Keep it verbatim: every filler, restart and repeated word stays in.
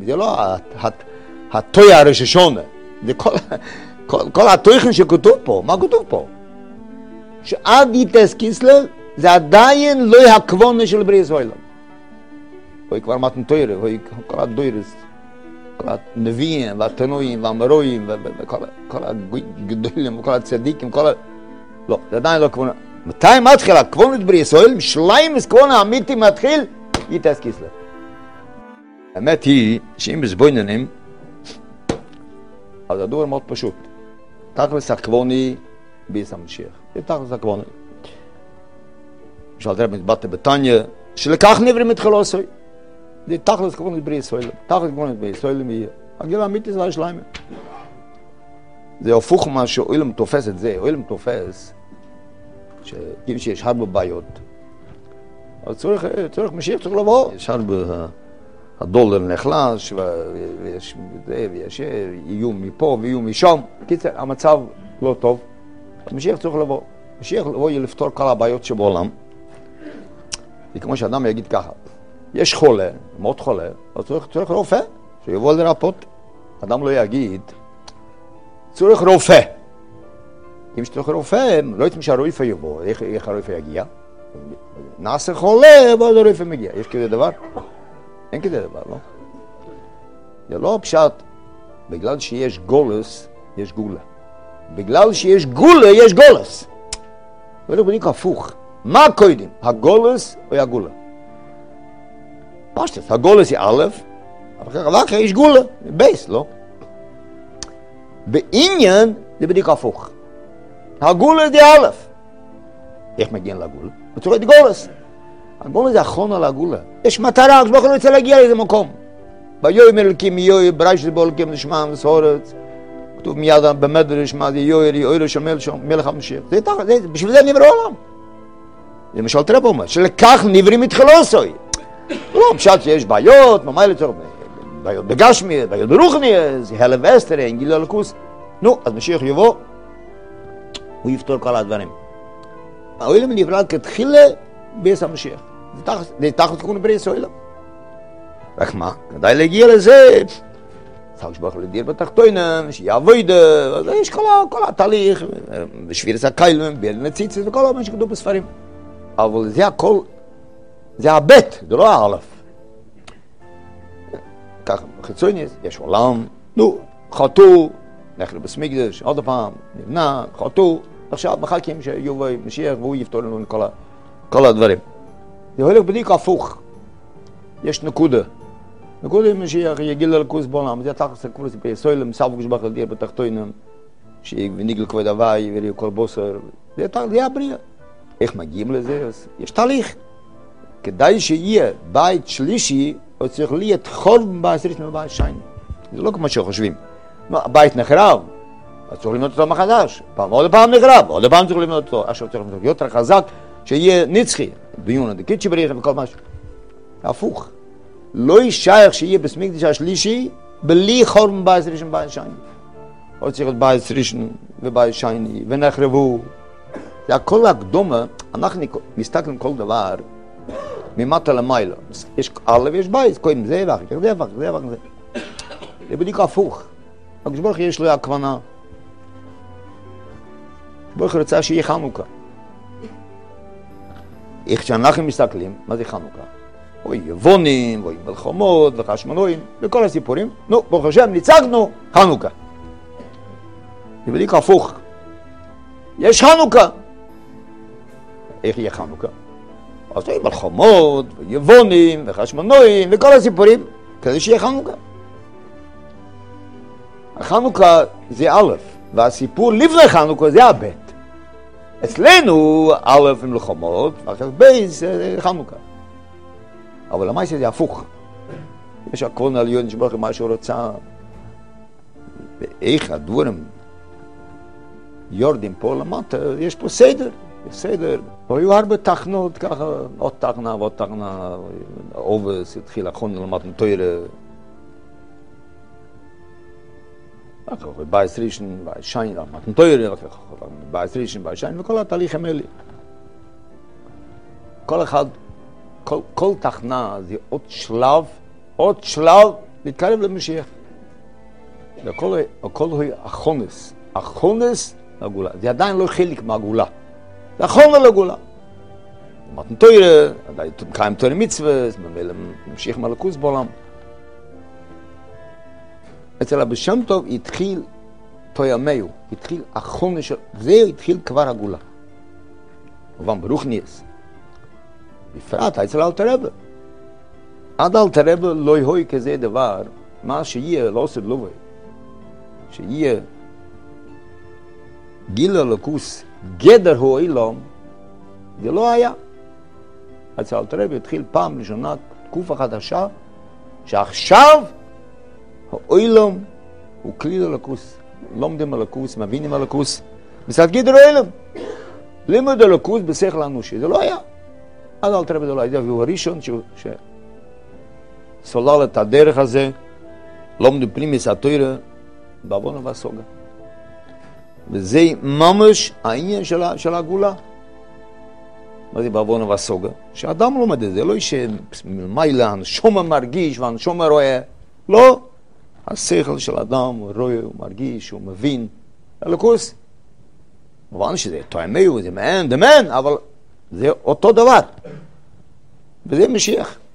זה לא התוי הרששונה, זה כל התויכן שכתוב פה. מה כתוב פה? שעד יתס קיסלב זה עדיין לא הכוונה של בריס העולם. אוי כבר מתן תוירה, אוי כל הדוירס, כל הנביאים והתנועים והמרואים וכל הגדולים וכל הצדיקים, כל ה... לא, זה עדיין לא כוונה. מתי מתחיל הכוונה בריס העולם? שליימס כוונה אמיתי מתחיל יתס קיסלב. האמת היא שאם בסבויננים, אז הדבר מאוד פשוט. תכלס הכווני ביס המשיח. זה תכלס הכווני. למשל תראה מתבטא בתניא, שלקח נברא מתחילו עשוי. זה תכלס כווני בריס ישראל. תכלס כווני בריס ישראל יהיה. הגיל האמיתי זה השליימה. זה הפוך מה שאוילם תופס את זה. אוילם תופס, שאם שיש הרבה בעיות, אז צריך, צריך משיח, צריך לבוא. יש הרבה... הדולר נחלש, ויש זה, ויש איום מפה ואיום משם. קיצר, המצב לא טוב. משיח צריך לבוא. משיח לבוא יהיה לפתור כל הבעיות שבעולם. וכמו שאדם יגיד ככה, יש חולה, מאוד חולה, אז צריך, צריך רופא, שיבוא לרפות. אדם לא יגיד, צריך רופא. אם שצריך רופא, לא יצא שהרופא יבוא, איך, איך הרופא יגיע? נעשה חולה, ואז הרופא מגיע. יש כזה דבר? אין כזה דבר, לא? זה לא פשט, בגלל שיש גולס, יש גולה. בגלל שיש גולה, יש גולס. זה לא בדיוק הפוך. מה קודם? הגולס או הגולה? פשטס, הגולס היא א', אבל אחר יש גולה, בייס, לא? בעניין זה בדיוק הפוך. הגולה זה א'. איך מגיעים לגולה? בצורת גולס. הגולה זה אחרון על הגולה. יש מטרה, כשבוך לא יצא להגיע לאיזה מקום. ביואי מלכים יואי, ברייש זה בולקים לשמע מסורת. כתוב מיד במדרש, מה זה יואי, יואי של מלך המשיח. זה תחת, בשביל זה נברא העולם. זה משל תראה פה אומר, שלקח נבראים מתחילו עשוי. לא, פשט שיש בעיות, מה לצורך, בעיות בגשמי, בעיות ברוחני, זה הלב אסתר, אין גילה לקוס. נו, אז משיח יבוא, הוא יפתור כל הדברים. העולם נברא כתחילה ביס המשיח. זה תחת תיקון בריס העולם. רק מה? כדאי להגיע לזה. צריך שבוח לדיר בתחתוינם, שיעבוד, יש כל התהליך, בשבירס הקיילם, ביל נציצס וכל מה שכתוב בספרים. אבל זה הכל, זה הבית, זה לא האלף. ככה, בחיצוניס, יש עולם, נו, חטאו, נחלו בסמיגדש, עוד פעם, נבנה, חטאו, עכשיו מחכים שיובא משיח והוא יפתור לנו כל, כל הדברים. זה הולך בדיוק הפוך. יש נקודה. נקודה משיח יגיע ללכוס בעולם, זה תחת סקורס ביסוילם, סבו כשבח לדיר בתחתוינם, שניגל כבוד הוואי וריאו כל בוסר, זה, זה הבריאה. איך מגיעים לזה? יש תהליך. כדאי שיהיה בית שלישי, או צריך להיות חורב בבית ראשון ובבית שני. זה לא כמו שחושבים. הבית נחרב, אז צריך לבנות אותו מחדש. פעם עוד פעם נחרב, עוד פעם צריך לבנות אותו. עכשיו צריך לבנות אותו יותר חזק, שיהיה נצחי. ביון הדקית שבריחה וכל משהו. הפוך. לא יישייך שיהיה בסמיקדש השלישי, בלי חורב בבית ראשון ובבית שני. עוד צריך להיות בית ראשון ובבית שני, ונחרבו. זה הכל הקדומה, אנחנו מסתכלים כל דבר ממטה למעלה. יש א' ויש בית, קודם זה ואחר כך זה ואחר זה ואחר זה. זה בדיוק הפוך. הקדוש ברוך הוא יש לו הכוונה. הקדוש ברוך הוא רצה שיהיה חנוכה. איך שאנחנו מסתכלים, מה זה חנוכה? אוי יבונים, אוי מלחמות וחשמונאים, וכל הסיפורים. נו, ברוך השם, ניצחנו, חנוכה. זה בדיוק הפוך. יש חנוכה. איך יהיה חנוכה? אז יהיו מלחמות, ויבונים, וחשמונאים, וכל הסיפורים, כדי שיהיה חנוכה. החנוכה זה א', והסיפור לפני חנוכה זה הב'. אצלנו א' עם מלחמות, ואחר ב' זה חנוכה. אבל למעשה זה הפוך. יש הכוון עליון שברוך מה שהוא רוצה. ואיך הדברים יורדים פה למטה, יש פה סדר. בסדר, היו הרבה תחנות ככה, עוד תחנה ועוד תחנה, אובס, התחיל אחרון ללמד תוירה. אחר כך בייס ראשון, בייס שני, למד תוירה, אחר כך בייס ראשון, בייס שני, וכל התהליכים האלה. כל אחד, כל, כל תחנה זה עוד שלב, עוד שלב להתקרב למשיח. הכל, הכל הוא החונס. החונס לגאולה. זה עדיין לא חלק מהגאולה. זה החונס לגאולה. מתן תורה, עדיין קיים תורה מצווה, ממשיך מלכוס בעולם. אצל הבעל שם טוב התחיל תוימהו, התחיל החונס של... זה התחיל כבר הגאולה. כמובן ברוך נס. בפרט אצל אלתר רבי. עד אלתר רבי לא יהיה כזה דבר, מה שיהיה לא עושה לא שיהיה גיל הלכוס גדר הוא אילום, זה לא היה. אצל אלתר רבי התחיל פעם ראשונה תקופה חדשה, שעכשיו האילום הוא כליל הלכוס. לומדים הלכוס, מבינים הלכוס, מצד גדר האילום. לימוד הלכוס בשכל אנושי, זה לא היה. עד אלתר רבי זה לא היה, והוא הראשון שסולל את הדרך הזה, לומדים פנימיס התורה, בעוון ובסוגה. וזה ממש העניין של, של הגאולה. מה זה בעוון ובסוגה? שאדם לומד את זה, לא שמלמעלה הנשמה מרגיש והנשמה רואה. לא. השכל של אדם הוא רואה, הוא מרגיש, הוא מבין. הלכוס. מובן שזה תואמהו, זה מעין, דמן, אבל זה אותו דבר. וזה משיח.